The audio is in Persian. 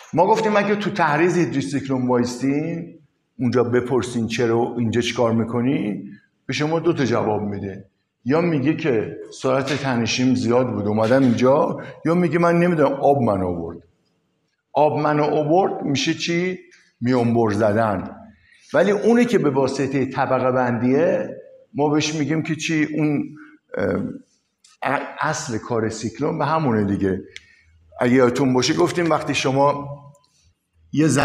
ما گفتیم اگه تو تحریز هیدروسیکلون وایستین اونجا بپرسین چرا اینجا چیکار میکنی، به شما 2 تا جواب میده. یا میگه که سرعت تنشیم زیاد بود اومدم اینجا، یا میگه من نمیدونم آب منو آورد. آب منو آورد میشه چی؟ میانبر زدن. ولی اونی که به واسطه طبقه بندیه ما بهش میگیم که چی؟ اون اصل کار سیکلون به همونه دیگه. اگه یادتون باشه گفتیم وقتی شما یه